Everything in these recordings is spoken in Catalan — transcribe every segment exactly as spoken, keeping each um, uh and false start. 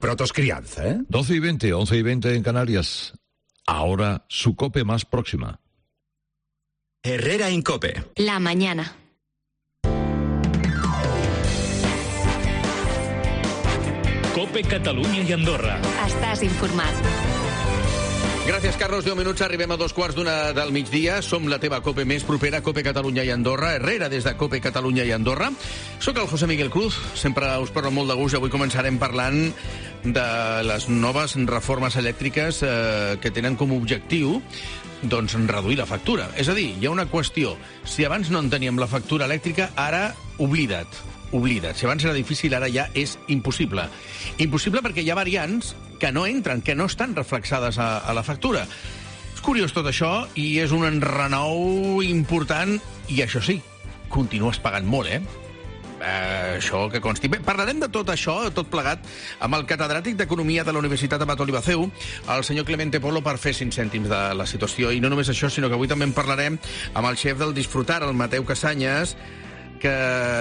Protos crianza, ¿eh? doce y veinte, once y veinte en Canarias. Ahora su COPE más próxima. Herrera Incope. La mañana. COPE Catalunya i Andorra. Estàs informat. Gràcies, Carlos. deu minuts, arribem a dos quarts d'una del migdia. Som la teva COPE més propera, COPE Catalunya i Andorra. Herrera des de COPE Catalunya i Andorra. Soc el José Miguel Cruz. Sempre us parlo molt de gust i avui començarem parlant de les noves reformes elèctriques eh, que tenen com a objectiu doncs reduir la factura. És a dir, hi ha una qüestió. Si abans no en teníem la factura elèctrica, ara oblida't. Oblida't. Si abans era difícil, ara ja és impossible. Impossible perquè hi ha variants que no entren, que no estan reflexades a, a la factura. És curiós tot això i és un enrenou important i això sí, continues pagant molt, eh? Uh, això que consti. Bé, parlarem de tot això, tot plegat, amb el catedràtic d'Economia de la Universitat Abat Olivaceu, el senyor Clemente Polo, per fer cinc cèntims de la situació. I no només això, sinó que avui també en parlarem amb el xef del Disfrutar, el Mateu Casanyes, que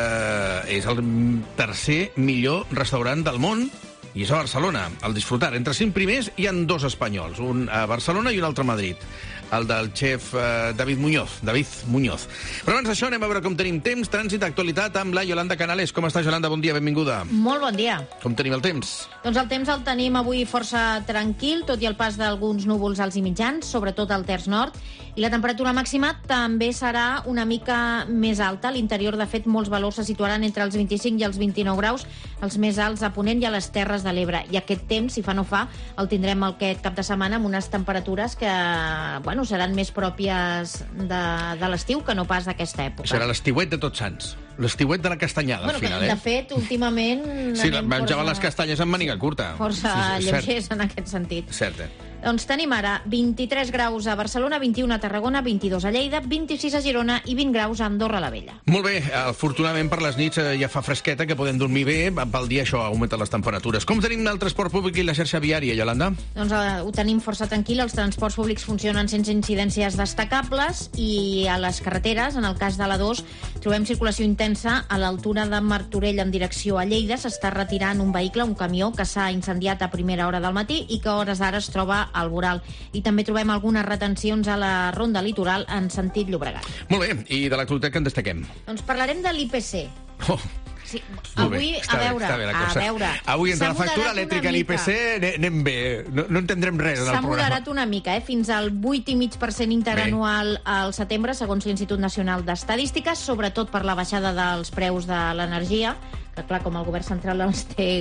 és el tercer millor restaurant del món, i és a Barcelona, el Disfrutar. Entre cinc primers hi ha dos espanyols, un a Barcelona i un altre a Madrid, el del xef eh, David Muñoz. David Muñoz. Però abans d'això anem a veure com tenim temps, trànsit, actualitat amb la Yolanda Canales. Com està, Yolanda? Bon dia, benvinguda. Molt bon dia. Com tenim el temps? Doncs el temps el tenim avui força tranquil, tot i el pas d'alguns núvols alts i mitjans, sobretot al terç nord, i la temperatura màxima també serà una mica més alta. A l'interior, de fet, molts valors se situaran entre els vint-i-cinc i els vint-i-nou graus, els més alts a Ponent i a les Terres de l'Ebre. I aquest temps, si fa no fa, el tindrem aquest cap de setmana amb unes temperatures que, bueno, seran més pròpies de, de l'estiu que no pas d'aquesta època. Serà l'estiuet de Tots Sants. L'estiuet de la castanyada, bueno, al final, de eh? De fet, últimament... Sí, menjaven les castanyes amb màniga curta. Força sí, sí, lleugers en aquest sentit. Cert, eh? Doncs tenim ara vint-i-tres graus a Barcelona, vint-i-un a Tarragona, vint-i-dos a Lleida, vint-i-sis a Girona i vint graus a Andorra la Vella. Molt bé, afortunadament per les nits ja fa fresqueta, que podem dormir bé, pel dia això augmenta les temperatures. Com tenim el transport públic i la xarxa viària, Yolanda? Doncs eh, ho tenim força tranquil, els transports públics funcionen sense incidències destacables i a les carreteres, en el cas de l'A dos, trobem circulació intensa a l'altura de Martorell en direcció a Lleida. S'està retirant un vehicle, un camió, que s'ha incendiat a primera hora del matí i que a hores d'ara es troba al voral. I també trobem algunes retencions a la ronda litoral en sentit Llobregat. Molt bé, i de l'actualitat que en destaquem? Doncs parlarem de l'I P C. Oh. Sí, avui, a veure, bé, bé, a veure... Avui, entre la factura elèctrica i l'I P C, anem bé. No, no entendrem res en el programa. S'ha moderat una mica, eh? Fins al vuit coma cinc per cent interanual al setembre, segons l'Institut Nacional d'Estadística, sobretot per la baixada dels preus de l'energia, que, clar, com el govern central els té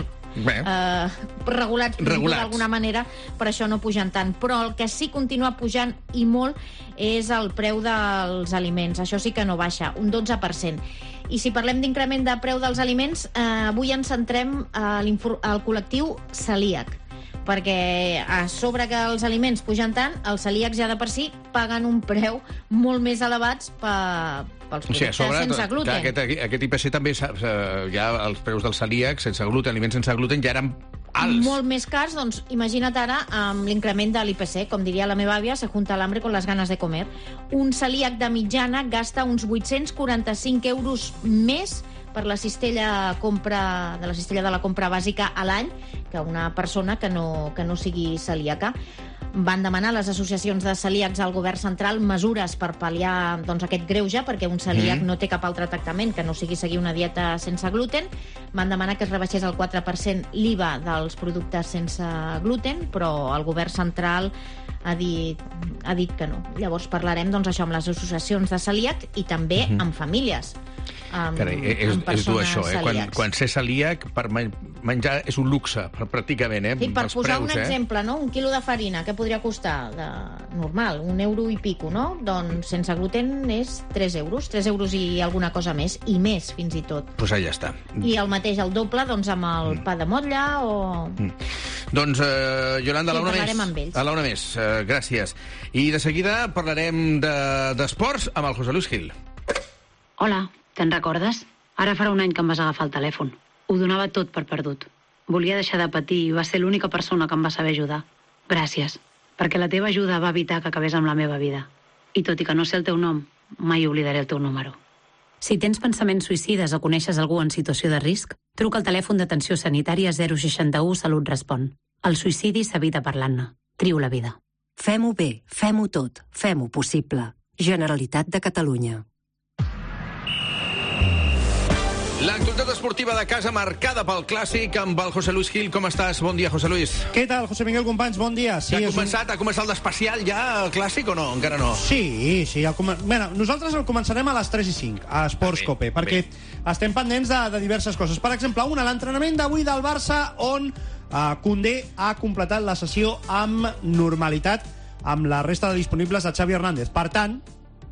eh, regulats, regulats. d'alguna manera, per això no pugen tant. Però el que sí continua pujant, i molt, és el preu dels aliments. Això sí que no baixa, un dotze per cent. I si parlem d'increment de preu dels aliments, eh, avui ens centrem al col·lectiu celíac, perquè a sobre que els aliments pugen tant, els celíacs ja de per si paguen un preu molt més elevats per, pels productes, o sigui, sobre, sense gluten. Clar, aquest, aquest I P C també, ja els preus dels celíacs sense gluten, aliments sense gluten, ja eren alts. Molt més cars, doncs imagina't ara amb l'increment de l'I P C, com diria la meva àvia, se junta l'hambre con las ganas de comer. Un celíac de mitjana gasta uns vuit-cents quaranta-cinc euros més per la cistella compra, de la cistella de la compra bàsica a l'any que una persona que no, que no sigui celíaca. Van demanar les associacions de celíacs al govern central mesures per pal·liar doncs, aquest greuge, perquè un celíac mm. no té cap altre tractament que no sigui seguir una dieta sense gluten. Van demanar que es rebaixés el quatre per cent l'I V A dels productes sense gluten, però el govern central ha dit, ha dit que no. Llavors parlarem doncs, això amb les associacions de celíac i també mm-hmm. amb famílies. Amb, Carai, és, amb és dur això, eh? Quan, celíacs. quan ser celíac per menjar és un luxe, pràcticament, eh? Sí, per Els posar preus, un eh? exemple, no? Un quilo de farina, què podria costar? De normal, un euro i pico, no? Doncs sense gluten és tres euros, tres euros i alguna cosa més, i més, fins i tot. Doncs pues allà està. I el mateix, el doble, doncs amb el mm. pa de motlla o... Mm. Doncs, eh, Yolanda, sí, a la una més. A la una més, eh, gràcies. I de seguida parlarem d'esports de, amb el José Luis Gil. Hola, te'n recordes? Ara farà un any que em vas agafar el telèfon. Ho donava tot per perdut. Volia deixar de patir i va ser l'única persona que em va saber ajudar. Gràcies, perquè la teva ajuda va evitar que acabés amb la meva vida. I tot i que no sé el teu nom, mai oblidaré el teu número. Si tens pensaments suïcides o coneixes algú en situació de risc, truca al telèfon d'atenció sanitària zero seixanta-u Salut Respon. El suïcidi s'evita parlant-ne. Trio la vida. Fem-ho bé, fem-ho tot, fem-ho possible. Generalitat de Catalunya. L'actualitat esportiva de casa marcada pel Clàssic amb el José Luis Gil. Com estàs? Bon dia, José Luis. Què tal, José Miguel, companys? Bon dia. Sí, ha és començat, un... ha començat el d'especial ja, el Clàssic, o no? Encara no? Sí, sí. El com... bueno, nosaltres el començarem a les tres i cinc, a Esports ah, Cope, perquè bé. estem pendents de, de diverses coses. Per exemple, una, l'entrenament d'avui del Barça, on uh, Koundé ha completat la sessió amb normalitat amb la resta de disponibles de Xavi Hernández. Per tant,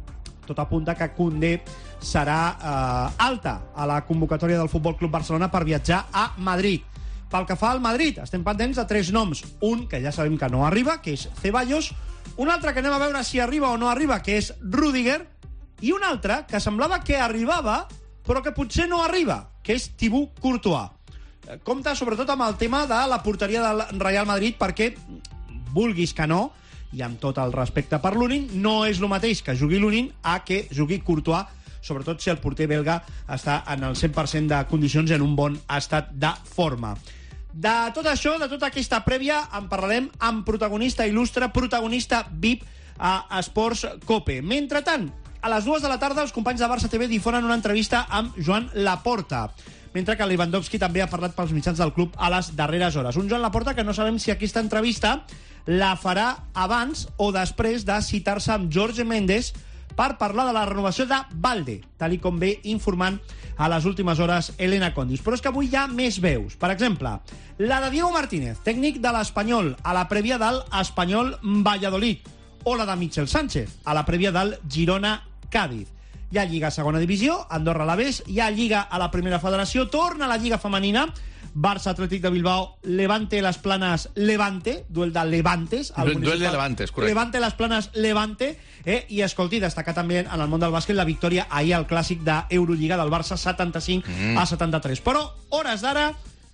tot apunta que Koundé serà eh, alta a la convocatòria del Futbol Club Barcelona per viatjar a Madrid. Pel que fa al Madrid, estem pendents de tres noms. Un, que ja sabem que no arriba, que és Ceballos. Un altre que anem a veure si arriba o no arriba, que és Rüdiger. I un altre que semblava que arribava, però que potser no arriba, que és Thibaut Courtois. Compte sobretot amb el tema de la porteria del Real Madrid, perquè, vulguis que no, i amb tot el respecte per Lunin, no és el mateix que jugui Lunin a que jugui Courtois, sobretot si el porter belga està en el cent per cent de condicions i en un bon estat de forma. De tot això, de tota aquesta prèvia, en parlarem amb protagonista il·lustre, protagonista V I P a Esports Cope. Mentretant, a les dues de la tarda, els companys de Barça T V difonen una entrevista amb Joan Laporta, mentre que Lewandowski també ha parlat pels mitjans del club a les darreres hores. Un Joan Laporta que no sabem si aquesta entrevista la farà abans o després de citar-se amb Jorge Mendes per parlar de la renovació de Balde, tal i com ve informant a les últimes hores Elena Condis. Però és que avui hi ha més veus. Per exemple, la de Diego Martínez, tècnic de l'Espanyol, a la prèvia del Espanyol Valladolid, o la de Michel Sánchez, a la prèvia del Girona Cádiz. Hi ha Lliga Segona Divisió, Andorra Alavés, hi ha Lliga a la Primera Federació, torna la Lliga Femenina, Barça Atlètic de Bilbao, Levante Las Planas Levante, duel de Levantes. Duel de Levantes, correcte. Levante Las Planas Levante, eh? I escolti, destacar també en el món del bàsquet la victòria ahir al clàssic d'Eurolliga del Barça, setanta-cinc a setanta-tres. Però, hores d'ara,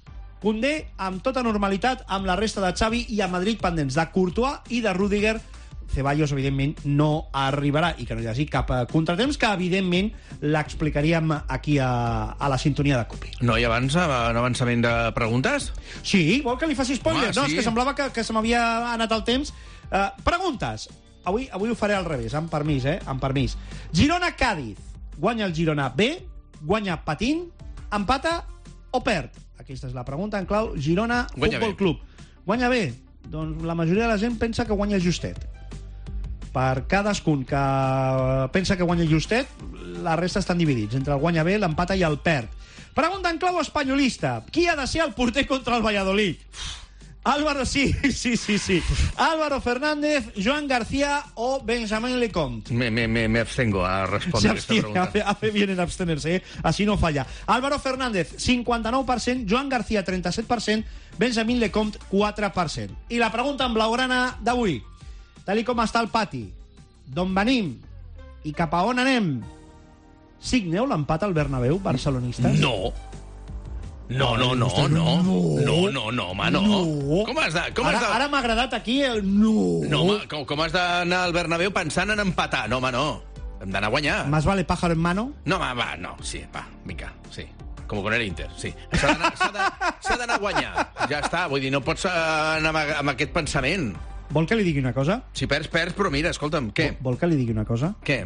Koundé amb tota normalitat, amb la resta de Xavi i a Madrid pendents de Courtois i de Rüdiger. Ceballos, evidentment, no arribarà i que no hi hagi cap contratemps, que, evidentment, l'explicaríem aquí a, a la sintonia de Cope. No hi avança un avançament de preguntes? Sí, vol que li faci spoiler? Home, no, sí. És que semblava que, que se m'havia anat el temps. Uh, preguntes. Avui, avui ho faré al revés, amb permís, eh? Amb permís. Girona-Cádiz. Guanya el Girona B, guanya Patín, empata o perd? Aquesta és la pregunta en clau. Girona guanya Futbol bé. Club. Guanya bé? Doncs la majoria de la gent pensa que guanya justet. Per cadascun que pensa que guanya justet, la resta estan dividits entre el guanya bé, l'empata i el perd. Pregunta en clau espanyolista. Qui ha de ser el porter contra el Valladolid? Álvaro, sí, sí, sí, sí. Álvaro Fernández, Joan García o Benjamín Lecomte. Me, me, me, me abstengo a responder aquesta pregunta. Hace, hace bien en abstenerse, ¿eh? Así no falla. Álvaro Fernández, cinquanta-nou per cent, Joan García, trenta-set per cent, Benjamín Lecomte, quatre per cent. I la pregunta en blaugrana d'avui. Tal com està el pati, d'on venim i cap a on anem, signeu l'empat al Bernabéu, barcelonistes? No. No, no, no, no. No, no, no, home, no. No. Com has de... Com Ara, has de... ara m'ha agradat aquí el no. No, home, com, com has d'anar al Bernabéu pensant en empatar? No, home, no. Hem d'anar a guanyar. Más vale pájaro en mano? No, home, va, no, sí, va, vinga, sí. Com con el Inter, sí. S'ha d'anar s'ha de, s'ha d'anar a guanyar. Ja està, vull dir, no pots anar amb, amb aquest pensament. Vol que li digui una cosa? Si perds, perds, però mira, escolta'm, què? Vol, vol que li digui una cosa? Què?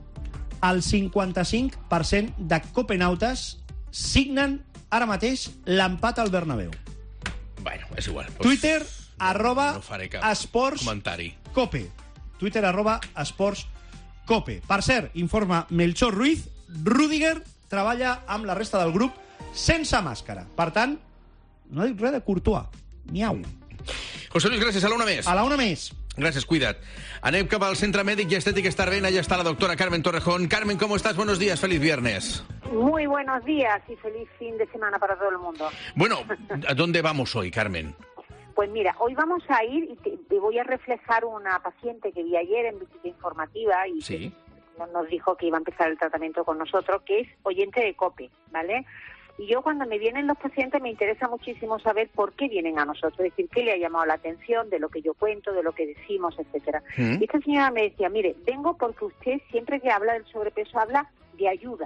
El cinquanta-cinc per cent de copenautes signen ara mateix l'empat al Bernabéu. Bueno, és igual. Pues, Twitter, no, arroba no faré cap esports comentari. Cope. Twitter, arroba esports Cope. Per cert, informa Melchor Ruiz, Rüdiger treballa amb la resta del grup sense màscara. Per tant, no dic res de Courtois. Miau. José Luis, gràcies. A la una més. A la una més. Gràcies, cuida't. Anem cap al Centre Mèdic i Estètic Estarvent. Allà está la doctora Carmen Torrejón. Carmen, ¿cómo estás? Buenos días, feliz viernes. Muy buenos días y feliz fin de semana para todo el mundo. Bueno, ¿a dónde vamos hoy, Carmen? Pues mira, hoy vamos a ir y te, te voy a reflejar una paciente que vi ayer en visita informativa y sí. que nos dijo que iba a empezar el tratamiento con nosotros, que es oyente de COPE, ¿vale? Y yo cuando me vienen los pacientes me interesa muchísimo saber por qué vienen a nosotros, es decir, qué le ha llamado la atención de lo que yo cuento, de lo que decimos, etcétera. ¿Mm? Y esta señora me decía, mire, vengo porque usted siempre que habla del sobrepeso habla de ayuda,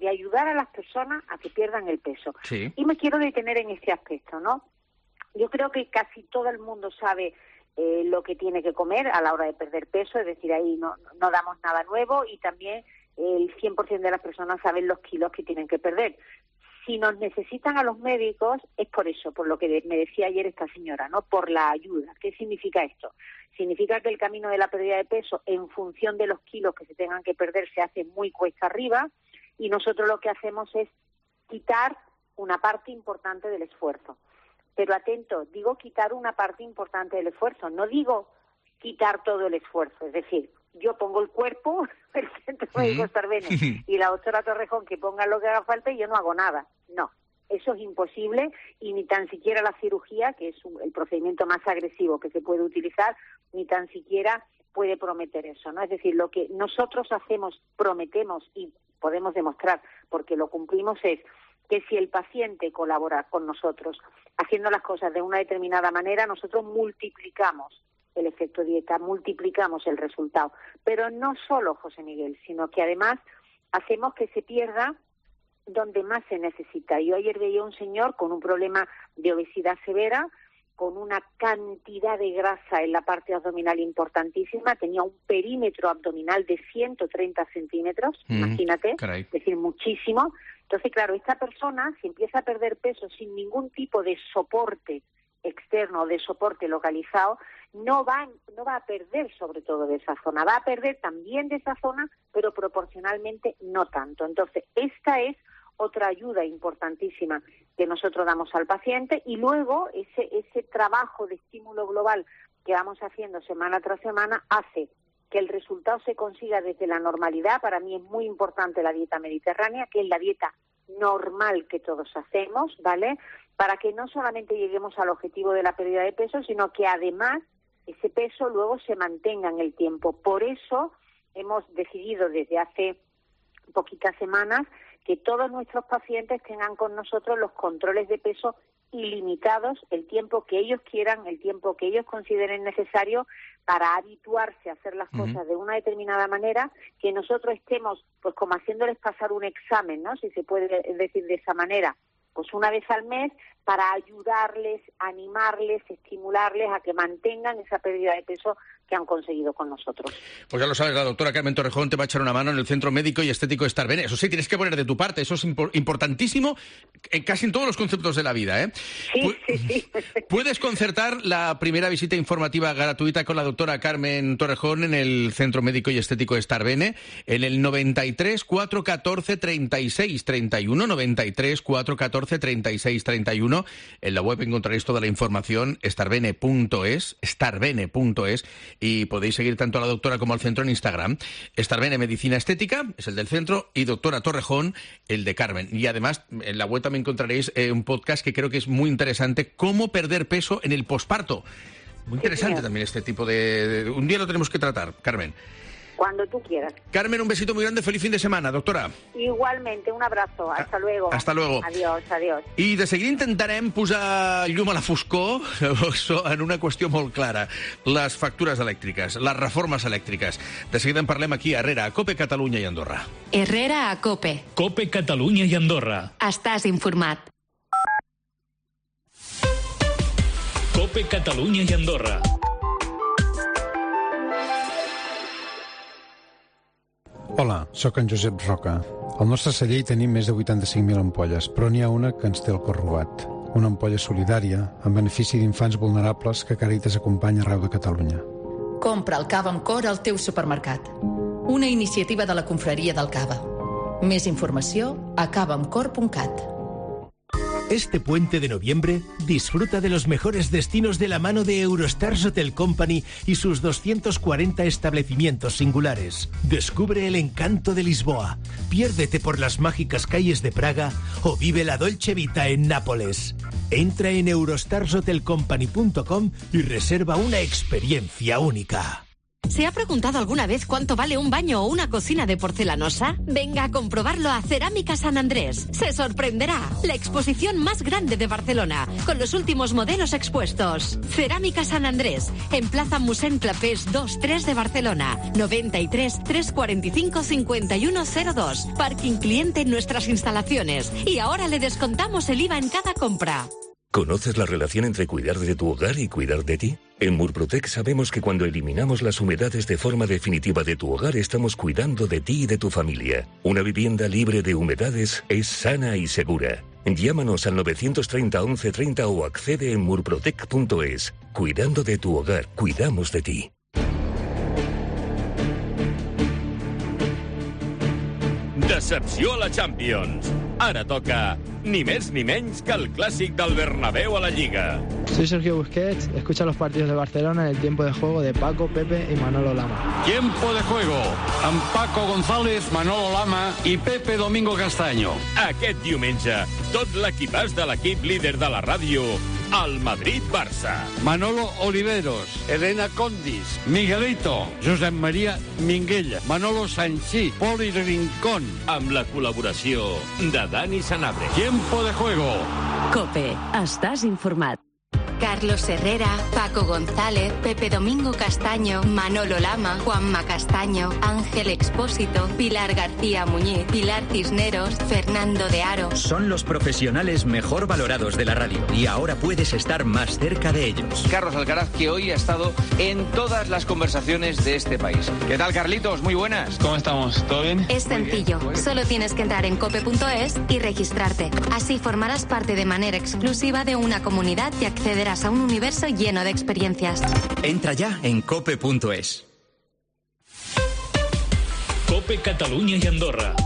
de ayudar a las personas a que pierdan el peso. Sí. Y me quiero detener en este aspecto, ¿no? Yo creo que casi todo el mundo sabe eh, lo que tiene que comer a la hora de perder peso, es decir, ahí no, no damos nada nuevo, y también el cien por ciento de las personas saben los kilos que tienen que perder. Si nos necesitan a los médicos es por eso, por lo que me decía ayer esta señora, ¿no? Por la ayuda. ¿Qué significa esto? Significa que el camino de la pérdida de peso, en función de los kilos que se tengan que perder, se hace muy cuesta arriba, y nosotros lo que hacemos es quitar una parte importante del esfuerzo. Pero atento, digo quitar una parte importante del esfuerzo, no digo quitar todo el esfuerzo. Es decir, yo pongo el cuerpo, el Centro Médico Starbene, y la doctora Torrejón que ponga lo que haga falta, y yo no hago nada. No, eso es imposible, y ni tan siquiera la cirugía, que es un, el procedimiento más agresivo que se puede utilizar, ni tan siquiera puede prometer eso, ¿no? Es decir, lo que nosotros hacemos, prometemos y podemos demostrar, porque lo cumplimos, es que si el paciente colabora con nosotros haciendo las cosas de una determinada manera, nosotros multiplicamos el efecto dieta, multiplicamos el resultado. Pero no solo, José Miguel, sino que además hacemos que se pierda donde más se necesita. Yo ayer veía un señor con un problema de obesidad severa, con una cantidad de grasa en la parte abdominal importantísima, tenía un perímetro abdominal de ciento treinta centímetros, mm, imagínate, caray. Es decir, muchísimo. Entonces, claro, esta persona, si empieza a perder peso sin ningún tipo de soporte externo o de soporte localizado, no va, no va a perder sobre todo de esa zona, va a perder también de esa zona, pero proporcionalmente no tanto. Entonces, esta es otra ayuda importantísima que nosotros damos al paciente, y luego ese, ese trabajo de estímulo global que vamos haciendo semana tras semana hace que el resultado se consiga desde la normalidad. Para mí es muy importante la dieta mediterránea, que es la dieta normal que todos hacemos, ¿vale? Para que no solamente lleguemos al objetivo de la pérdida de peso, sino que además ese peso luego se mantenga en el tiempo. Por eso hemos decidido desde hace poquitas semanas que todos nuestros pacientes tengan con nosotros los controles de peso ilimitados, el tiempo que ellos quieran, el tiempo que ellos consideren necesario, para habituarse a hacer las uh-huh. cosas de una determinada manera, que nosotros estemos pues como haciéndoles pasar un examen, ¿no? Si se puede decir de esa manera, pues una vez al mes, para ayudarles, animarles, estimularles a que mantengan esa pérdida de peso que han conseguido con nosotros. Pues ya lo sabes, la doctora Carmen Torrejón te va a echar una mano en el Centro Médico y Estético Starbene. Eso sí, tienes que poner de tu parte, eso es impor- importantísimo en casi en todos los conceptos de la vida, ¿eh? Sí, Pu- sí, sí. Puedes concertar la primera visita informativa gratuita con la doctora Carmen Torrejón en el Centro Médico y Estético Starbene en el noventa y tres, cuatrocientos catorce, treinta y seis treinta y uno, noventa y tres, cuatrocientos catorce, treinta y seis treinta y uno. En la web encontraréis toda la información, starbene punto es, starbene punto es, y podéis seguir tanto a la doctora como al centro en Instagram. Starbene Medicina Estética es el del centro, y doctora Torrejón el de Carmen. Y además en la web también encontraréis eh, un podcast que creo que es muy interesante, cómo perder peso en el posparto. Muy interesante también este tipo de, de... Un día lo tenemos que tratar, Carmen. Cuando tú quieras. Carmen, un besito muy grande, feliz fin de semana, doctora. Igualmente, un abrazo, hasta luego. Hasta luego. Adiós, adiós. I de seguida intentarem posar llum a la foscor en una qüestió molt clara. Les factures elèctriques, les reformes elèctriques. De seguida en parlem aquí a Herrera, a COPE Catalunya i Andorra. Herrera a COPE. COPE Catalunya i Andorra. Estàs informat. COPE Catalunya i Andorra. Hola, sóc en Josep Roca. Al nostre celler hi tenim més de vuitanta-cinc mil ampolles, però n'hi ha una que ens té el cor robat. Una ampolla solidària en benefici d'infants vulnerables que Càritas acompanya arreu de Catalunya. Compra el cava amb cor al teu supermercat. Una iniciativa de la Confraria del Cava. Més informació a cava amb cor punt cat. Este puente de noviembre, disfruta de los mejores destinos de la mano de Eurostars Hotel Company y sus doscientos cuarenta establecimientos singulares. Descubre el encanto de Lisboa, piérdete por las mágicas calles de Praga o vive la Dolce Vita en Nápoles. Entra en eurostars hotel company punto com y reserva una experiencia única. ¿Se ha preguntado alguna vez cuánto vale un baño o una cocina de porcelanosa? Venga a comprobarlo a Cerámica San Andrés. Se sorprenderá. La exposición más grande de Barcelona, con los últimos modelos expuestos. Cerámica San Andrés, en Plaza Mossèn Clapés dos tres de Barcelona. noventa y tres, trescientos cuarenta y cinco, cincuenta y uno cero dos. Parking cliente en nuestras instalaciones. Y ahora le descontamos el I V A en cada compra. ¿Conoces la relación entre cuidar de tu hogar y cuidar de ti? En Murprotec sabemos que cuando eliminamos las humedades de forma definitiva de tu hogar, estamos cuidando de ti y de tu familia. Una vivienda libre de humedades es sana y segura. Llámanos al novecientos treinta, once treinta o accede en murprotec punto es. Cuidando de tu hogar, cuidamos de ti. Decepció a la Champions. Ara toca ni més ni menys que el clàssic del Bernabéu a la Lliga. Soy Sergio Busquets, escucha los partidos de Barcelona en el tiempo de juego de Paco, Pepe y Manolo Lama. Tiempo de juego amb Paco González, Manolo Lama i Pepe Domingo Castaño. Aquest diumenge, tot l'equipàs de l'equip líder de la ràdio, el Madrid-Barça. Manolo Oliveros, Elena Condis, Miguelito, Josep María Minguella, Manolo Sanchí, Poli Rincón. Amb la col·laboració de Dani Sanabria. Tiempo de juego. COPE. Estàs informat. Carlos Herrera, Paco González, Pepe Domingo Castaño, Manolo Lama, Juanma Castaño, Ángel Expósito, Pilar García Muñiz, Pilar Cisneros, Fernando de Aro. Son los profesionales mejor valorados de la radio y ahora puedes estar más cerca de ellos. Carlos Alcaraz, que hoy ha estado en todas las conversaciones de este país. ¿Qué tal, Carlitos? Muy buenas. ¿Cómo estamos? ¿Todo bien? Es sencillo. Solo tienes que entrar en cope punto es y registrarte. Así formarás parte de manera exclusiva de una comunidad y accederás a un universo lleno de experiencias. Entra ya en cope punto es. COPE Catalunya i Andorra.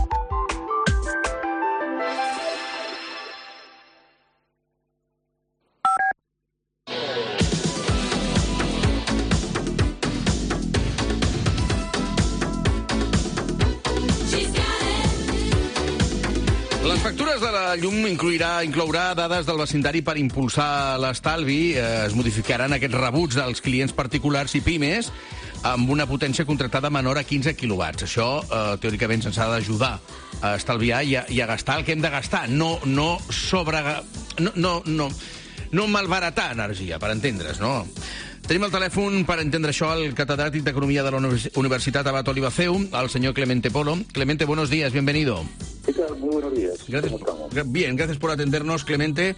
Les factures de la llum inclourà, inclourà dades del vecindari per impulsar l'estalvi. Eh, es modificaran aquests rebuts dels clients particulars i pimes amb una potència contractada menor a quinze quilowatts. Això, eh, teòricament, ens ha d'ajudar a estalviar i a, i a gastar el que hem de gastar. No, no sobre... No, no, no, no malbaratar energia, per entendre's, no? Tenim al telèfon, per entendre això, el catedràtic d'Economia de la Universitat Abat Olivaceu, el señor Clemente Polo. Clemente, buenos días, bienvenido. ¿Qué tal? Muy buenos días. Gracias, bien, gracias por atendernos, Clemente.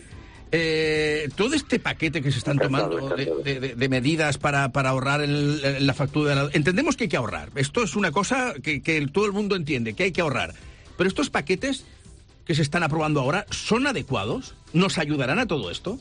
Eh, todo este paquete que se están encantado, tomando encantado. De, de, de medidas para, para ahorrar el, el, la factura... De la... Entendemos que hay que ahorrar. Esto es una cosa que, que todo el mundo entiende, que hay que ahorrar. Pero estos paquetes que se están aprobando ahora, ¿son adecuados? ¿Nos ayudarán a todo esto?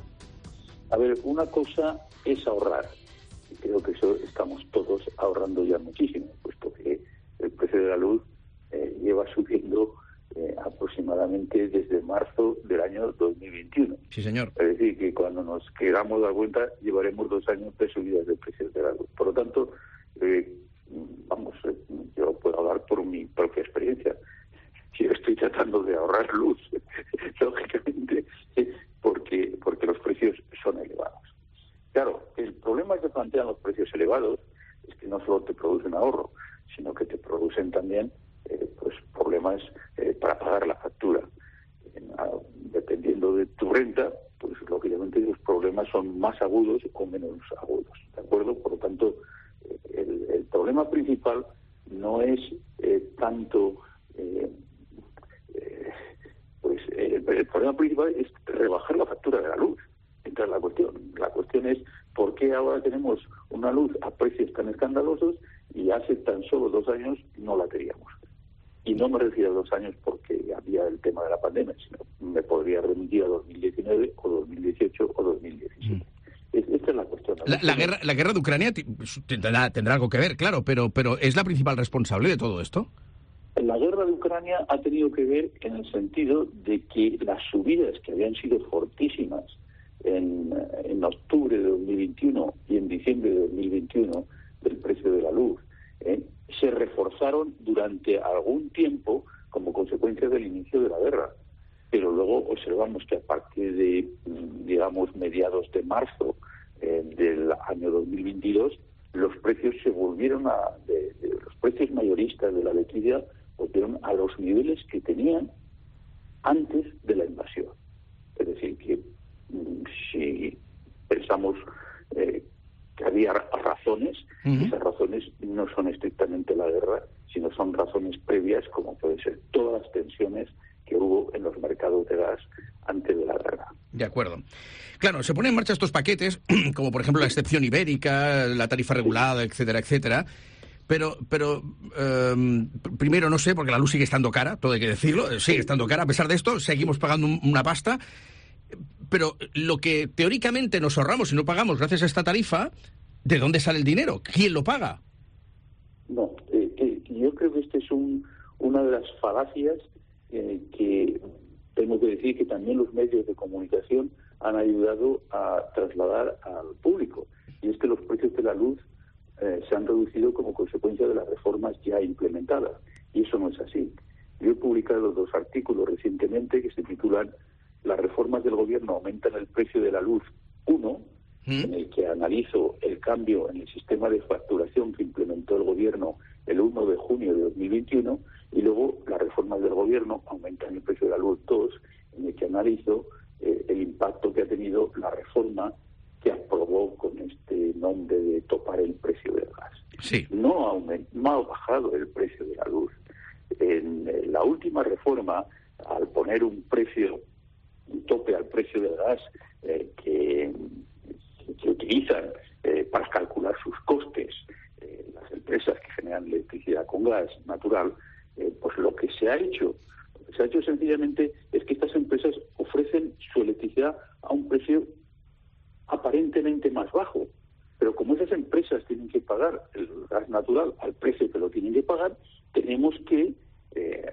A ver, una cosa es ahorrar. Y creo que eso estamos todos ahorrando ya muchísimo, puesto que el precio de la luz eh, lleva subiendo eh, aproximadamente desde marzo del año dos mil veintiuno. Sí, señor. Es decir, que cuando nos queramos dar cuenta, llevaremos dos años de subidas de precios de la luz. Por lo tanto, eh, vamos, eh, yo puedo hablar por mi propia experiencia. Yo estoy tratando de ahorrar luz, lógicamente, eh, porque, porque los precios son elevados. Claro, el problema que plantean los precios elevados es que no solo te producen ahorro, sino que te producen también eh, pues problemas eh, para pagar la factura. En, a, dependiendo de tu renta, pues lógicamente los problemas son más agudos o menos agudos, ¿de acuerdo? Por lo tanto, eh, el, el problema principal no es eh, tanto... Eh, eh, pues el, el problema principal es rebajar la factura de la luz. Esta es la cuestión. La cuestión es por qué ahora tenemos una luz a precios tan escandalosos y hace tan solo dos años no la teníamos. Y no me refiero a dos años porque había el tema de la pandemia, sino me podría remitir a dos mil diecinueve o dos mil dieciocho o dos mil diecisiete. Mm. Es, esta es la cuestión. La, la, guerra, la guerra de Ucrania tendrá, tendrá algo que ver, claro, pero, pero ¿es la principal responsable de todo esto? La guerra de Ucrania ha tenido que ver en el sentido de que las subidas que habían sido fortísimas En, en octubre de dos mil veintiuno y en diciembre de dos mil veintiuno del precio de la luz, ¿eh? se reforzaron durante algún tiempo como consecuencia del inicio de la guerra. Pero luego observamos que a partir de, digamos, mediados de marzo eh, del año dos mil veintidós, los precios se volvieron a, de, de los precios mayoristas de la electricidad volvieron a los niveles que tenían antes de la invasión. Es decir, que si pensamos eh, que había razones, uh-huh. esas razones no son estrictamente la guerra, sino son razones previas, como pueden ser todas las tensiones que hubo en los mercados de gas antes de la guerra. De acuerdo. Claro, se ponen en marcha estos paquetes, como por ejemplo la excepción ibérica, la tarifa regulada, etcétera, etcétera. Pero, pero eh, primero no sé, porque la luz sigue estando cara, todo hay que decirlo, sigue estando cara. A pesar de esto, seguimos pagando un, una pasta. Pero lo que teóricamente nos ahorramos si no pagamos gracias a esta tarifa, ¿de dónde sale el dinero? ¿Quién lo paga? No, eh, eh, yo creo que esta es un, una de las falacias eh, que tengo que decir que también los medios de comunicación han ayudado a trasladar al público. Y es que los precios de la luz eh, se han reducido como consecuencia de las reformas ya implementadas. Y eso no es así. Yo he publicado dos artículos recientemente que se titulan "Las reformas del gobierno aumentan el precio de la luz uno", ¿Mm? en el que analizo el cambio en el sistema de facturación que implementó el gobierno el uno de junio de dos mil veintiuno, y luego las reformas del gobierno aumentan el precio de la luz dos, en el que analizo eh, el impacto que ha tenido la reforma que aprobó con este nombre de topar el precio del gas. Sí. No, aument- no ha bajado el precio de la luz. En eh, la última reforma, al poner un precio, un tope al precio del gas eh, que, que utilizan eh, para calcular sus costes eh, las empresas que generan electricidad con gas natural, eh, pues lo que se ha hecho, lo que se ha hecho sencillamente es que estas empresas ofrecen su electricidad a un precio aparentemente más bajo, pero como esas empresas tienen que pagar el gas natural al precio que lo tienen que pagar, tenemos que eh,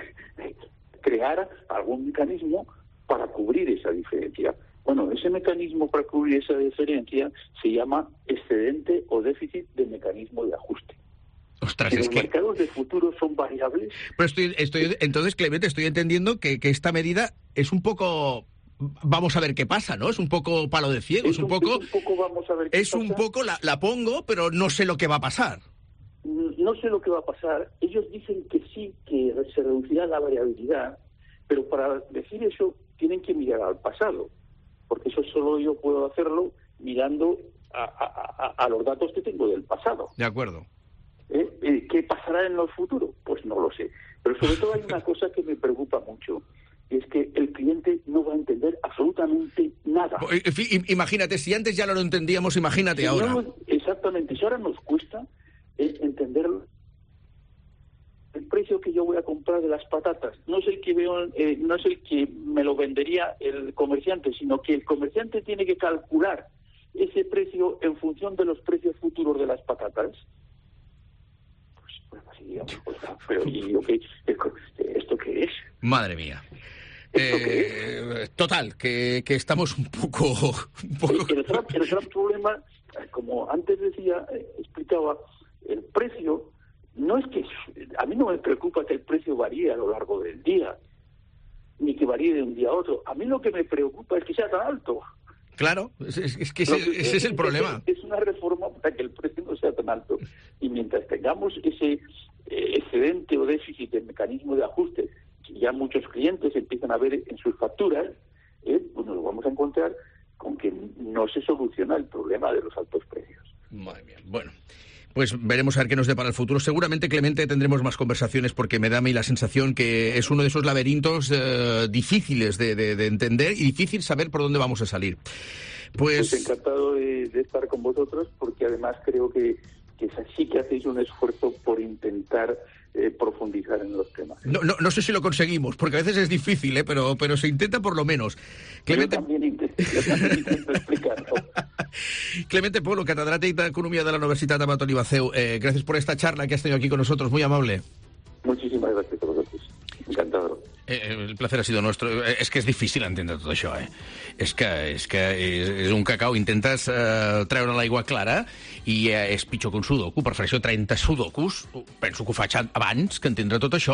crear algún mecanismo para cubrir esa diferencia. Bueno, ese mecanismo para cubrir esa diferencia se llama excedente o déficit de mecanismo de ajuste. Ostras, si es los que... mercados de futuro son variables... Pero estoy, estoy, entonces, Clemente, estoy entendiendo que, que esta medida es un poco... Vamos a ver qué pasa, ¿no? Es un poco palo de ciego, es, es un, un poco... Es un poco vamos a ver qué Es pasa. un poco, la, la pongo, pero no sé lo que va a pasar. No sé lo que va a pasar. Ellos dicen que sí, que se reducirá la variabilidad, pero para decir eso tienen que mirar al pasado, porque eso solo yo puedo hacerlo mirando a, a, a, a los datos que tengo del pasado. De acuerdo. ¿Eh? ¿Qué pasará en los futuros? Pues no lo sé. Pero sobre todo hay una cosa que me preocupa mucho, y es que el cliente no va a entender absolutamente nada. Imagínate, si antes ya no lo entendíamos, imagínate si ahora. No, exactamente, si ahora nos cuesta eh, entenderlo. El precio que yo voy a comprar de las patatas no es el que veo, eh, no es el que me lo vendería el comerciante, sino que el comerciante tiene que calcular ese precio en función de los precios futuros de las patatas. Pues, pues así digamos, pues, pero ¿y yo qué, esto qué es? Madre mía. Eh, total, que, que estamos un poco... Un poco... El, gran, el gran problema, como antes decía, eh, explicaba, el precio... No es que... A mí no me preocupa que el precio varíe a lo largo del día, ni que varíe de un día a otro. A mí lo que me preocupa es que sea tan alto. Claro, es, es que ese, que, ese es el problema. Es, es una reforma para que el precio no sea tan alto. Y mientras tengamos ese eh, excedente o déficit del mecanismo de ajuste, que ya muchos clientes empiezan a ver en sus facturas, eh, pues nos vamos a encontrar con que no se soluciona el problema de los altos precios. Madre mía. Bueno, pues veremos a ver qué nos depara el futuro. Seguramente, Clemente, tendremos más conversaciones porque me da a mí la sensación que es uno de esos laberintos eh, difíciles de, de, de entender y difícil saber por dónde vamos a salir. Pues, pues encantado de, de estar con vosotros, porque además creo que, que sí que hacéis un esfuerzo por intentar eh, profundizar en los temas. No, no, no sé si lo conseguimos, porque a veces es difícil, ¿eh? pero, pero se intenta por lo menos. Clemente... Yo también intento, yo también intento explicarlo. Clemente Polo, catedràtic d'Economia de la Universitat Abat Oliva C E U, eh, gracias por esta charla que has tenido aquí con nosotros, muy amable. Muchísimas gracias a vosotros. Encantado. Eh, el placer ha sido nuestro. Eh, és que és difícil entendre tot això, eh? És que és, que és, és un cacau. Intentes eh, treure l'aigua clara i eh, és pitjor que un sudoku. Prefereixo trenta sudokus. Penso que ho faig abans que entendre tot això.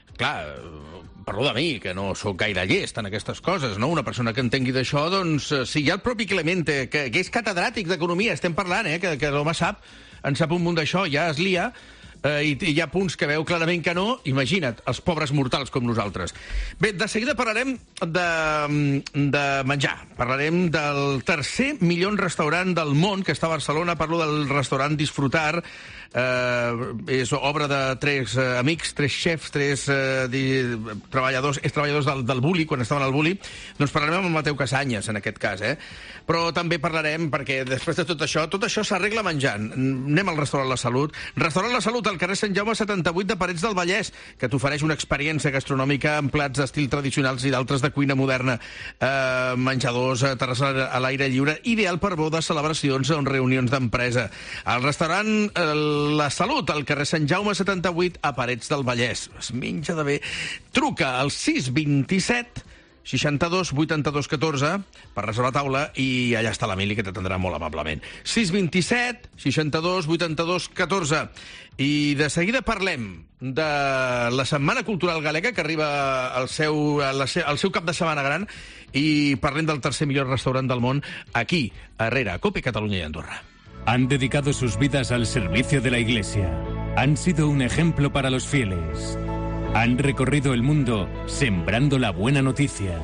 clar, parlo de mi, que no sóc gaire llest en aquestes coses, no? Una persona que entengui d'això, doncs, si hi ha el propi Clemente, que, que és catedràtic d'economia, estem parlant, eh, que, que l'home sap, en sap un munt d'això, ja es lia, eh, i, i hi ha punts que veu clarament que no, imagina't, els pobres mortals com nosaltres. Bé, de seguida parlarem de, de menjar. Parlarem del tercer millor restaurant del món, que està a Barcelona. Parlo del restaurant Disfrutar. Eh, és obra de tres eh, amics, tres xefs, tres eh, di, treballadors, és treballadors del, del Bulli, quan estaven al Bulli. Doncs parlarem amb Mateu Casanyes, en aquest cas, eh? Però també parlarem, perquè després de tot això, tot això s'arregla menjant. Anem al restaurant La Salut. Restaurant La Salut, al carrer Sant Jaume setanta-vuit de Parets del Vallès, que t'ofereix una experiència gastronòmica amb plats d'estil tradicionals i d'altres de cuina moderna. Eh, menjadors, terrassa a l'aire lliure, ideal per bodes, celebracions o reunions d'empresa. El restaurant el La Salut, al carrer Sant Jaume setanta-vuit, a Parets del Vallès. Es menja de bé. Truca al sis vint-i-set seixanta-dos vuitanta-dos catorze per reservar taula i allà està l'Emili, que t'atendrà molt amablement. sis vint-i-set seixanta-dos vuitanta-dos catorze. I de seguida parlem de la Setmana Cultural Galega, que arriba al seu, al seu cap de setmana gran, i parlem del tercer millor restaurant del món aquí, a Herrera, Cope, Catalunya i Andorra. Han dedicado sus vidas al servicio de la Iglesia. Han sido un ejemplo para los fieles. Han recorrido el mundo sembrando la buena noticia.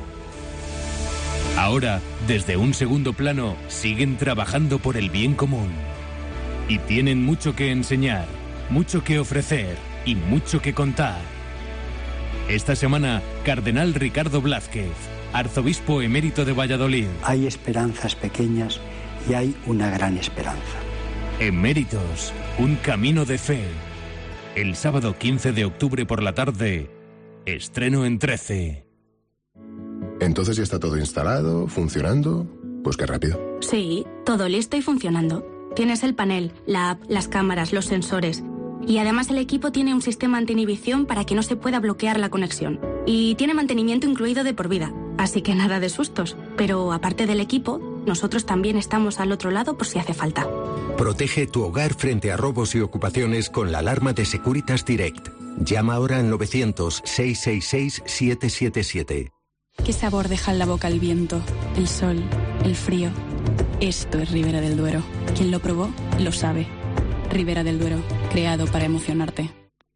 Ahora, desde un segundo plano, siguen trabajando por el bien común. Y tienen mucho que enseñar, mucho que ofrecer y mucho que contar. Esta semana, Cardenal Ricardo Blázquez, arzobispo emérito de Valladolid. Hay esperanzas pequeñas y hay una gran esperanza. Eméritos, un camino de fe. El sábado quince de octubre por la tarde, estreno en trece. Entonces ya está todo instalado, funcionando. Pues qué rápido. Sí, todo listo y funcionando. Tienes el panel, la app, las cámaras, los sensores. Y además el equipo tiene un sistema anti-inhibición para que no se pueda bloquear la conexión. Y tiene mantenimiento incluido de por vida. Así que nada de sustos. Pero aparte del equipo, nosotros también estamos al otro lado por si hace falta. Protege tu hogar frente a robos y ocupaciones con la alarma de Securitas Direct. Llama ahora al novecientos, seiscientos sesenta y seis, setecientos setenta y siete. ¿Qué sabor deja en la boca el viento, el sol, el frío? Esto es Ribera del Duero. Quien lo probó, lo sabe. Ribera del Duero, creado para emocionarte.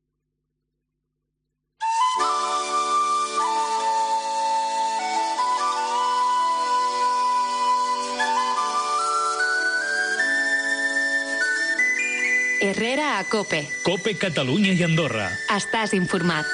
Herrera a Cope. Cope Catalunya i Andorra. Estàs informat.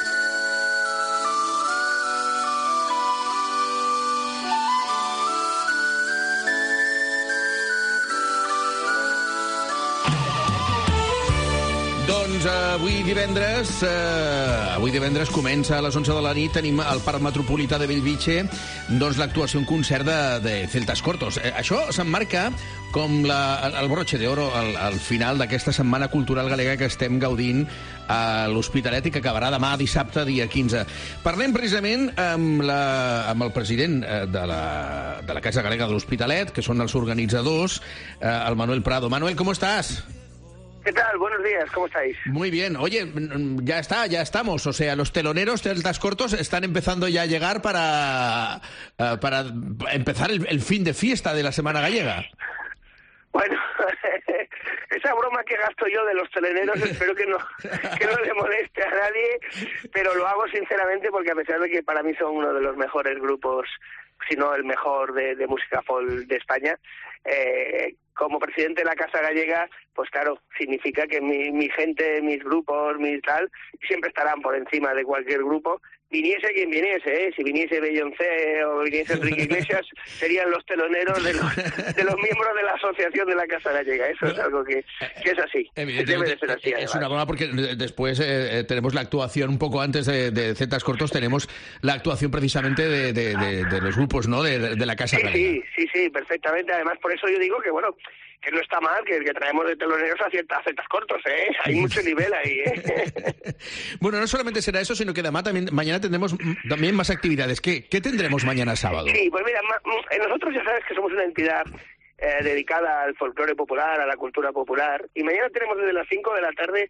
Doncs avui divendres, eh, avui divendres comença a les onze de la nit, tenim al Parc Metropolità de Bellvitge doncs l'actuació en concert de, de Celtas Cortos. Eh, això s'emmarca com la, el broche d'oro al, al final d'aquesta Setmana Cultural Galega que estem gaudint a l'Hospitalet i que acabarà demà dissabte, dia quinze. Parlem precisament amb, la, amb el president de la, de la Casa Galega de l'Hospitalet, que són els organitzadors, eh, el Manuel Prado. Manuel, ¿cómo estás? ¿Qué tal? Buenos días, ¿cómo estáis? Muy bien. Oye, ya está, ya estamos. O sea, los teloneros Celtas Cortos están empezando ya a llegar para, uh, para empezar el, el fin de fiesta de la Semana Gallega. Bueno, esa broma que gasto yo de los teloneros espero que no, que no le moleste a nadie, pero lo hago sinceramente porque a pesar de que para mí son uno de los mejores grupos, si no el mejor de, de música folk de España, eh, como presidente de la Casa Gallega, pues claro, significa que mi, mi gente, mis grupos, mis tal, siempre estarán por encima de cualquier grupo. Viniese quien viniese, ¿eh? Si viniese Beyoncé o viniese Enrique Iglesias, serían los teloneros de los, de los miembros de la asociación de la Casa Gallega. Eso es algo que, que es así. Debe de ser así. Es además. una broma porque después eh, tenemos la actuación, un poco antes de, de Celtas Cortos, tenemos la actuación precisamente de, de, de, de los grupos, ¿no? De, de la Casa sí, Gallega. Sí, sí, sí, perfectamente. Además, por eso yo digo que, bueno, que no está mal, que, que traemos de teloneros a Celtas, Celtas Cortos, ¿eh? Hay mucho nivel ahí, ¿eh? Bueno, no solamente será eso, sino que además también mañana tendremos también más actividades. ¿Qué, qué tendremos mañana sábado? Sí, pues mira, nosotros ya sabes que somos una entidad eh, dedicada al folclore popular, a la cultura popular, y mañana tenemos desde las cinco de la tarde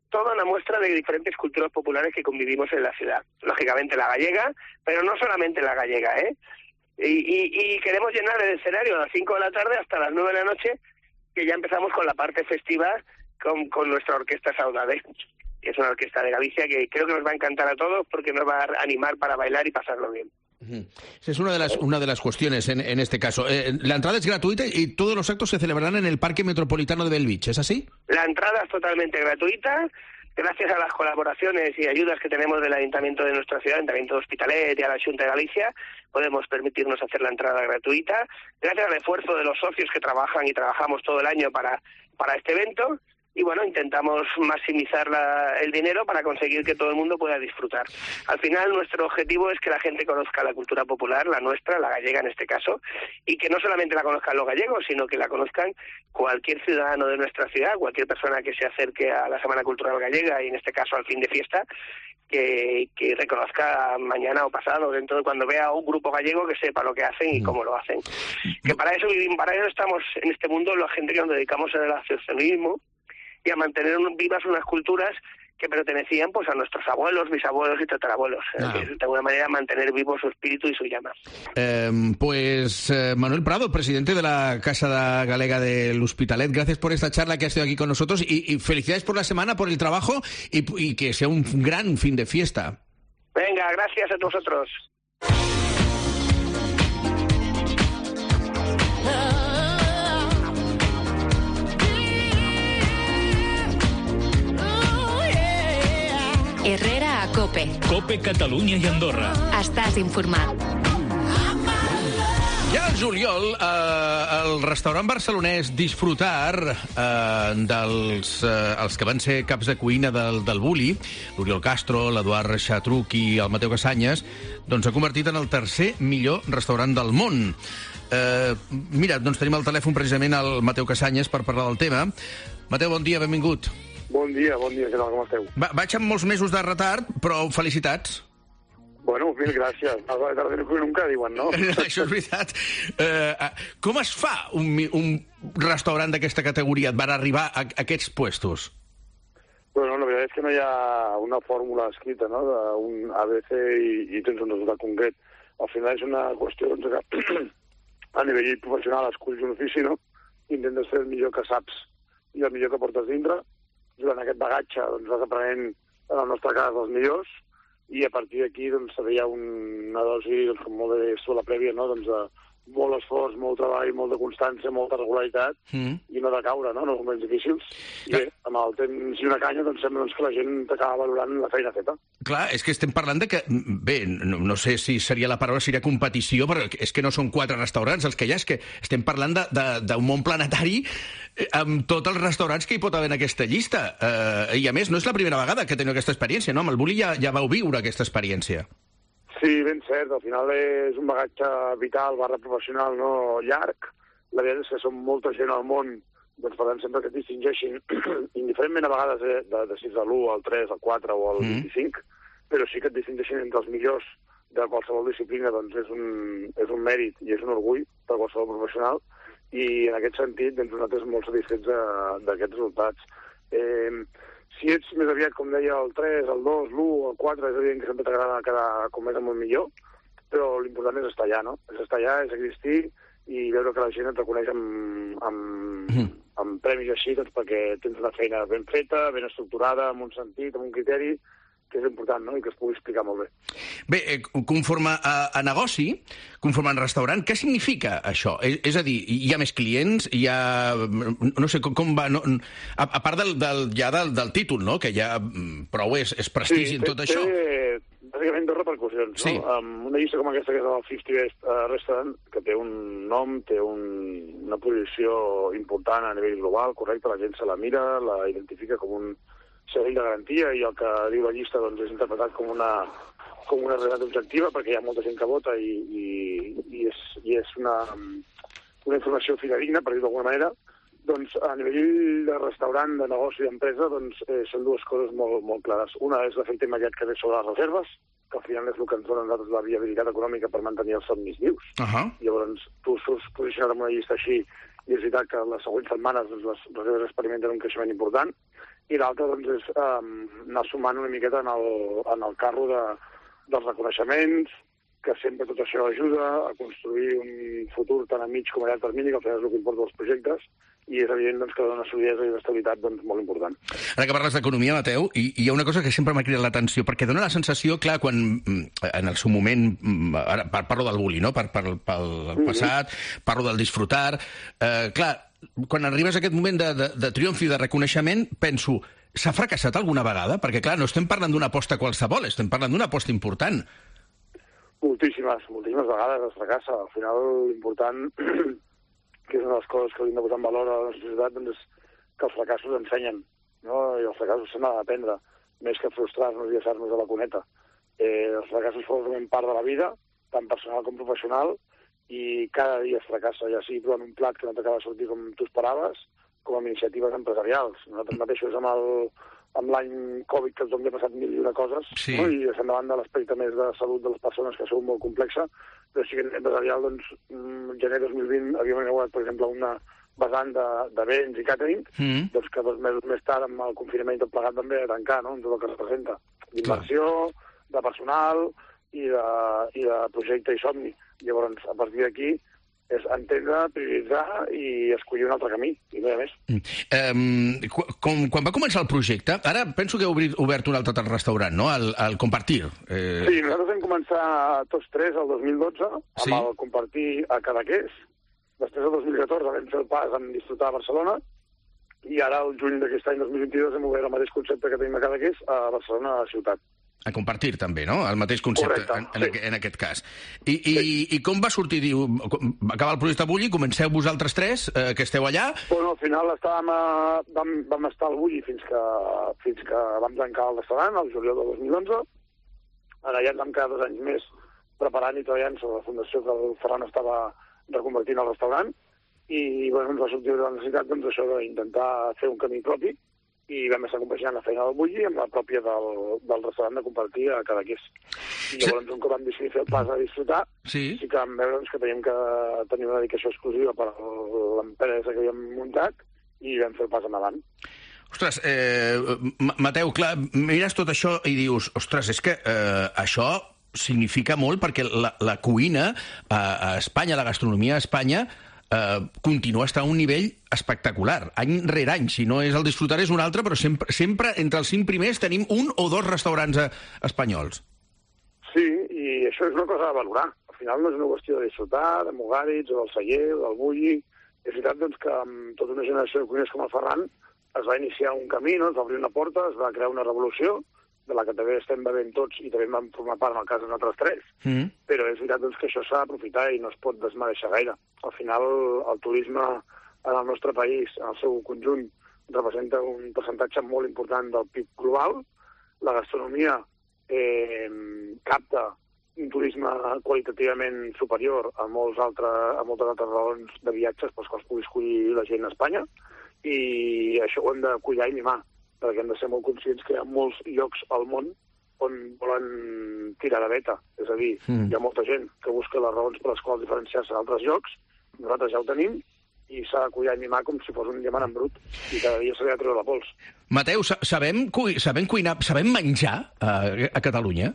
toda una muestra de diferentes culturas populares que convivimos en la ciudad. Lógicamente la gallega, pero no solamente la gallega, ¿eh? Y, y, y queremos llenar el escenario a las cinco de la tarde hasta las nueve de la noche, que ya empezamos con la parte festiva con, con nuestra orquesta Saudade. Es una orquesta de Galicia que creo que nos va a encantar a todos porque nos va a animar para bailar y pasarlo bien. Esa es una de las, una de las cuestiones en, en este caso. Eh, la entrada es gratuita y todos los actos se celebrarán en el Parque Metropolitano de Bellvitge, ¿es así? La entrada es totalmente gratuita, gracias a las colaboraciones y ayudas que tenemos del Ayuntamiento de nuestra ciudad, Ayuntamiento de Hospitalet y a la Xunta de Galicia, podemos permitirnos hacer la entrada gratuita, gracias al esfuerzo de los socios que trabajan y trabajamos todo el año para, para este evento. Y bueno, intentamos maximizar la, el dinero para conseguir que todo el mundo pueda disfrutar. Al final, nuestro objetivo es que la gente conozca la cultura popular, la nuestra, la gallega en este caso, y que no solamente la conozcan los gallegos, sino que la conozcan cualquier ciudadano de nuestra ciudad, cualquier persona que se acerque a la Semana Cultural Gallega, y en este caso al fin de fiesta, que, que reconozca mañana o pasado, dentro de cuando vea a un grupo gallego, que sepa lo que hacen y cómo lo hacen. Que para eso vivimos, para eso estamos en este mundo, la gente que nos dedicamos al asociacionismo, y a mantener vivas unas culturas que pertenecían pues a nuestros abuelos, bisabuelos y tatarabuelos. Ah. De alguna manera mantener vivo su espíritu y su llama. Eh, pues eh, Manuel Prado, presidente de la Casa Galega del Hospitalet, gracias por esta charla que has tenido aquí con nosotros y, y felicidades por la semana, por el trabajo y, y que sea un gran fin de fiesta. Venga, gracias a vosotros. Herrera a COPE. COPE Catalunya i Andorra. Estàs informat. Ja al juliol, eh, el restaurant barcelonès Disfrutar, eh, dels eh, els que van ser caps de cuina del, del Bulli, l'Oriol Castro, l'Eduard Xatruc i el Mateu Casanyes, doncs s'ha convertit en el tercer millor restaurant del món. Eh, mira, doncs tenim al telèfon precisament el Mateu Casanyes per parlar del tema. Mateu, bon dia, benvingut. Bon dia, bon dia, què tal, com esteu? Va, vaig amb molts mesos de retard, però felicitats. Bueno, mil gràcies. Más vale tarde que nunca, diuen, no? Això és veritat. Eh, com es fa un, un restaurant d'aquesta categoria? Et van arribar a, a aquests puestos? Bueno, la veritat és que no hi ha una fórmula escrita, no?, d'un A B C i, i tens un resultat concret. Al final és una qüestió doncs, que a nivell professional esculls un ofici, no?, i intentes fer el millor que saps i el millor que portes dintre. Durant aquest bagatge doncs, vas aprenent, en el nostre cas, els millors, i a partir d'aquí doncs, seria una dosi, doncs, com molt bé la prèvia, no?, doncs, de molt esforç, molt treball, molt de constància, molta regularitat, mm. i no de caure, no?, en els moments difícils. I bé, amb el temps i una canya, doncs sembla doncs, que la gent t'acaba valorant la feina feta. Clar, és que estem parlant de que, bé, no, no sé si seria la paraula, seria competició, però és que no són quatre restaurants els que hi ha, és que estem parlant d'un món planetari amb tots els restaurants que hi pot haver en aquesta llista. Eh, I a més, no és la primera vegada que teniu aquesta experiència, no? Amb el Bulli ja, ja vau viure aquesta experiència. Sí, ben cert. Al final és un bagatge vital, barra professional, no llarg. La veritat és que som molta gent al món, doncs per tant sempre que et distingeixin, indiferentment a vegades de, de, de si és l'u, el tres, el quatre o el mm. vint-i-cinc, però sí que et distingeixin entre els millors de qualsevol disciplina, doncs és un, és un mèrit i és un orgull per qualsevol professional, i en aquest sentit doncs, nosaltres molt satisfets d'aquests resultats. Eh, si ets més aviat, com deia, el tres, el dos, l'u, el quatre, és evident que sempre t'agrada quedar com més molt millor, però l'important és estar allà, no? És estar allà, és existir i veure que la gent et reconeix amb, amb, mm. amb premis així, doncs, perquè tens una feina ben feta, ben estructurada, amb un sentit, amb un criteri, que és important, no?, i que es pugui explicar molt bé. Bé, eh, conforme a, a negoci, conforme a restaurant, què significa això? És, és a dir, hi ha més clients, hi ha... no sé com, com va... No, a, a part del, del, ja del, del títol, no?, que ja prou és, és prestigi sí, en tot té, això. Sí, bàsicament dos repercussions, sí. no? Um, una llista com aquesta que és el cinquanta Best uh, Restaurant, que té un nom, té un, una posició important a nivell global, correcte, la gent se la mira, la identifica com un servei de garantia, i el que diu la llista doncs, és interpretat com una, com una realitat objectiva, perquè hi ha molta gent que vota i, i, i és, i és una, una informació fidedigna, per dir-ho d'alguna manera. Doncs a nivell de restaurant, de negoci, d'empresa, doncs, eh, són dues coses molt, molt clares. Una és l'efecte immediat que té sobre les reserves, que al final és el que ens dona a nosaltres la viabilitat econòmica per mantenir els somnis vius. Uh -huh. Llavors, tu surts posicionat en una llista així i és veritat que les següents setmanes doncs, les, les reserves experimenten un creixement important, i l'altre doncs, és um, anar sumant una miqueta en el, en el carro de, dels reconeixements, que sempre tot això ajuda a construir un futur tant a mig com a llarg termini, que al final és el que importa dels projectes, i és evident doncs, que dona solidesa i estabilitat doncs, molt important. Ara que parles d'economia, Mateu, i hi ha una cosa que sempre m'ha cridat l'atenció, perquè dona la sensació, clar, quan en el seu moment, ara parlo del bulli, no? per, per, pel passat, parlo del disfrutar, eh, clar, quan arribes a aquest moment de, de, de triomf i de reconeixement, penso, s'ha fracassat alguna vegada? Perquè, clar, no estem parlant d'una aposta qualsevol, estem parlant d'una aposta important. Moltíssimes, moltíssimes vegades es fracassa. Al final, l'important, que és una de les coses que hauríem de posar en valor a la nostra societat, doncs és que els fracassos ensenyen, no? I els fracassos s'han d'aprendre, més que frustrar-nos i deixar-nos a la cuneta. Eh, els fracassos formen part de la vida, tant personal com professional, i cada dia es fracassa, ja sigui provant un plat que no t'acaba de sortir com tu esperaves, com amb iniciatives empresarials. Nosaltres mateixos amb el... amb l'any Covid, que tothom li ha passat mil i una coses, sí. No? I deixant davant de l'aspecte més de salut de les persones, que són molt complexa, però sí que en empresarial, doncs, en gener dos mil vint havíem inaugurat, per exemple, una vessant de, de béns i catering, mm. doncs que dos mesos més tard, amb el confinament tot plegat, també a tancar, no?, amb tot el que representa. D'inversió, de personal i de, i de projecte i somni. Llavors, a partir d'aquí, és entendre, prioritzar i escollir un altre camí, i no hi ha més. Mm. Um, quan, quan va començar el projecte, ara penso que heu obrit, obert un altre restaurant, no?, el, el Compartir. Eh... Sí, nosaltres vam començar tots tres el dos mil dotze, amb sí. el Compartir a Cadaqués. Després, el dos mil catorze, vam fer el pas en Disfrutar a Barcelona, i ara, el juny d'aquest any dos mil vint-i-dos, hem obert el mateix concepte que tenim a Cadaqués a Barcelona, a la ciutat. A Compartir, també, no?, el mateix concepte. Correcte, en, en, sí. en aquest cas. I, i, sí. I com va sortir? Diu, va acabar el projecte Bulli, comenceu vosaltres tres, eh, que esteu allà? Bueno, al final estàvem a, vam, vam estar al Bulli fins que, fins que vam tancar el restaurant, el juliol del dos mil onze. Ara ja ens vam quedar dos anys més preparant i treballant sobre la fundació que el Ferran estava reconvertint al restaurant, i bueno, ens va sortir la necessitat doncs, això d'intentar fer un camí propi, i vam estar compaginant la feina del Bulli amb la pròpia del, del restaurant de Compartir a Cadaqués. I llavors, sí. un cop vam decidir fer el pas a Disfrutar, sí, sí que vam veure doncs, que teníem que tenir una dedicació exclusiva per a l'empresa que havíem muntat, i vam fer el pas endavant. Ostres, eh, Mateu, clar, mires tot això i dius, ostres, és que eh, això significa molt perquè la, la cuina a, a Espanya, la gastronomia a Espanya, Uh, continua a estar a un nivell espectacular. Any rere any, si no és el Disfrutar és un altre, però sempre, sempre entre els cinc primers tenim un o dos restaurants a, espanyols. Sí, i això és una cosa a valorar. Al final no és una qüestió de Disfrutar, de Mugaritz, o del Celler, o del Bulli. És veritat doncs, que amb tota una generació de cuiners com el Ferran es va iniciar un camí, no? Es va obrir una porta, es va crear una revolució, de la que també estem bevent tots i també vam formar part en el cas de nosaltres tres. Mm. Però és veritat doncs, que això s'ha d'aprofitar i no es pot desmereixer gaire. Al final, el turisme en el nostre país, en el seu conjunt, representa un percentatge molt important del P I B global. La gastronomia eh, capta un turisme qualitativament superior a, molts altre, a moltes altres raons de viatges pels quals pugui escollir la gent a Espanya, i això ho hem de cuidar i mimar, perquè hem de ser molt conscients que hi ha molts llocs al món on volen tirar de veta. És a dir, mm. hi ha molta gent que busca les raons per les quals diferenciar-se d'altres llocs, nosaltres ja ho tenim, i s'ha de cuidar i mimar com si fos un diamant en brut, i cada dia se li ha de treure la pols. Mateu, sabem, cu sabem cuinar, sabem menjar a, a Catalunya?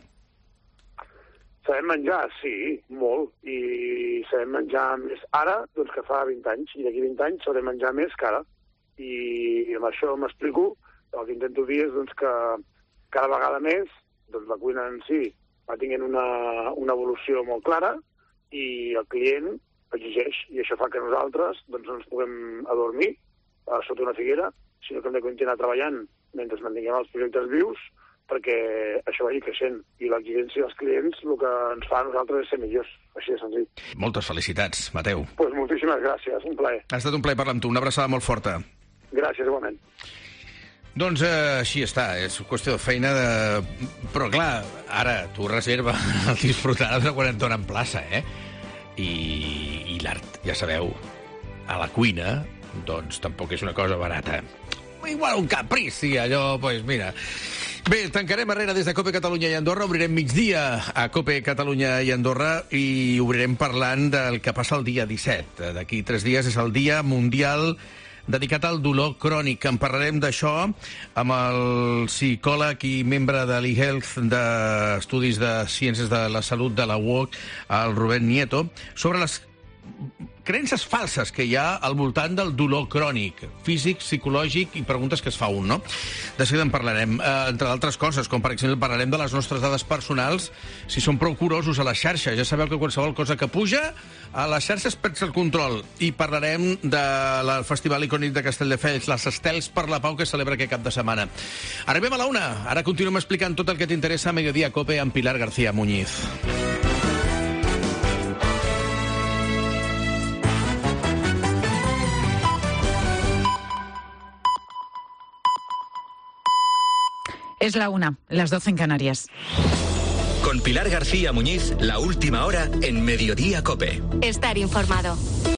Sabem menjar, sí, molt, i sabem menjar més ara doncs, que fa vint anys, i d'aquí vint anys sabrem menjar més que ara. I amb això m'explico. El que intento dir és doncs, que cada vegada més doncs, la cuina en si va tinguent una, una evolució molt clara i el client exigeix, i això fa que nosaltres doncs, no ens puguem adormir a sota una figuera, sinó que hem de continuar treballant mentre mantinguem els projectes vius, perquè això va ir creixent, i l'exigència dels clients el que ens fa a nosaltres és ser millors, així de senzill. Moltes felicitats, Mateu. Pues moltíssimes gràcies, un plaer. Ha estat un plaer parlar amb tu, una abraçada molt forta. Gràcies, igualment. Doncs eh, així està, és qüestió de feina, de... però clar, ara tu reserva el Disfrutar quan et donen plaça, eh? I, i l'art, ja sabeu, a la cuina, doncs tampoc és una cosa barata. Igual un caprici, allò, doncs pues mira, Bé, tancarem Herrera des de COPE Catalunya i Andorra, obrirem migdia a COPE Catalunya i Andorra i obrirem parlant del que passa el dia disset. D'aquí tres dies és el Dia Mundial dedicat al dolor crònic. En parlarem d'això amb el psicòleg i membre de l'eHealth d'Estudis de Ciències de la Salut de la U O C, el Rubén Nieto, sobre les creences falses que hi ha al voltant del dolor crònic, físic, psicològic i preguntes que es fa un, no? De seguida en parlarem, eh, entre d'altres coses, com per exemple parlarem de les nostres dades personals, si som prou curosos a les xarxes. Ja sabeu que qualsevol cosa que puja a les xarxes perds el control. I parlarem del Festival Icònic de Castelldefels, les Estels per la Pau, que celebra aquest cap de setmana. Arribem a la una. Ara continuem explicant tot el que t'interessa a Mediodía Cope amb Pilar García Muñiz. Es la una, las doce en Canarias. Con Pilar García Muñiz, la última hora en Mediodía Cope. Estar informado.